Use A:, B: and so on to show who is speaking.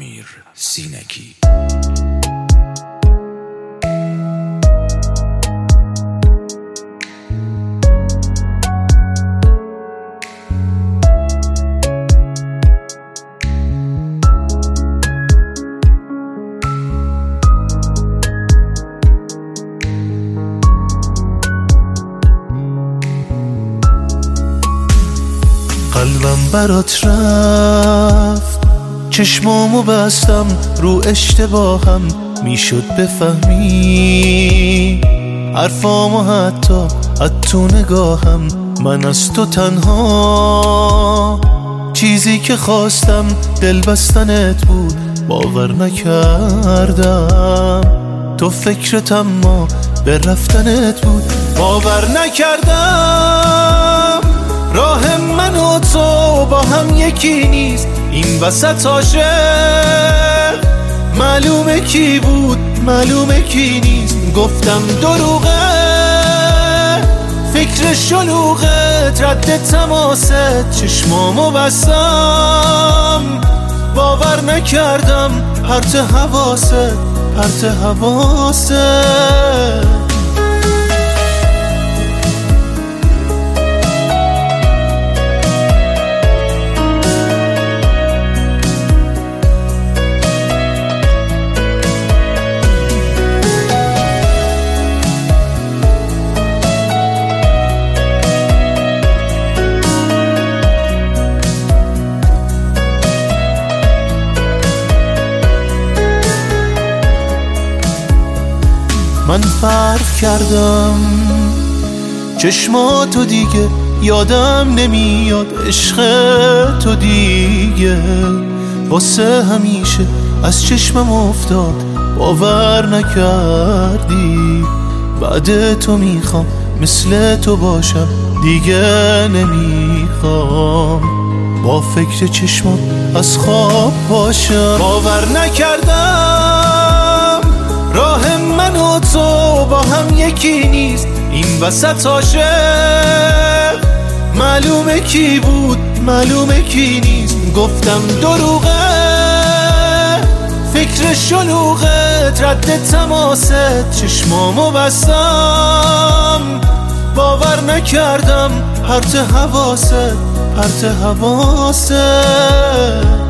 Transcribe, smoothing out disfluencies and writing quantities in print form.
A: امیر سینکی.
B: قلبم برات رفت، چشمامو بستم، رو اشتباهم میشد بفهمی حرفامو، حتی تو نگاهم. من از تو تنها چیزی که خواستم دل بستنت بود، باور نکردم تو فکرت اما به رفتنت بود. باور نکردم راه من و تو با هم یکی نیست، این وسط عاشق معلومه کی بود معلومه کی نیست. گفتم دروغه فکر شلوغت، رد تماست، چشمامو بستم، باور نکردم پرت حواست پرت حواست. من فرق کردم چشماتو دیگه یادم نمیاد، عشق تو دیگه واسه همیشه از چشمم افتاد، باور نکردی. بعد تو میخوام مثل تو باشم، دیگه نمیخوام با فکر چشمات از خواب باشم. باور نکردم راه من و تو با هم یکی نیست، این وسط عاشق معلومه کی بود معلومه کی نیست. گفتم دروغه فکر شلوغت، رد تماست، چشمامو بستم، باور نکردم پرت حواست پرت حواست.